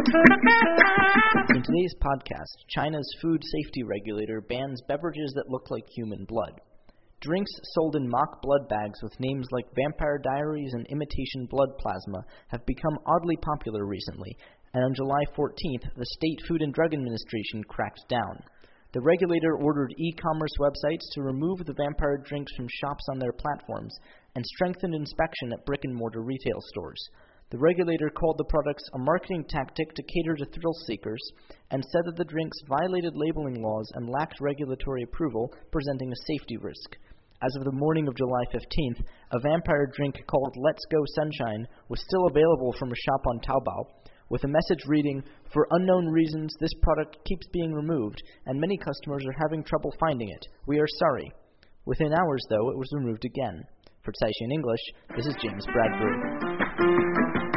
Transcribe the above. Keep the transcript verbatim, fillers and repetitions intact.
In today's podcast, China's food safety regulator bans beverages that look like human blood. Drinks sold in mock blood bags with names like Vampire Diaries and Imitation Blood Plasma have become oddly popular recently, and on July fourteenth, the State Food and Drug Administration cracked down. The regulator ordered e-commerce websites to remove the vampire drinks from shops on their platforms and strengthened inspection at brick-and-mortar retail stores. The regulator called the products a marketing tactic to cater to thrill seekers and said that the drinks violated labeling laws and lacked regulatory approval, presenting a safety risk. As of the morning of July fifteenth, a vampire drink called Let's Go Sunshine was still available from a shop on Taobao, with a message reading, "For unknown reasons, this product keeps being removed, and many customers are having trouble finding it. We are sorry." Within hours, though, it was removed again. For Caixin English, this is James Bradbury.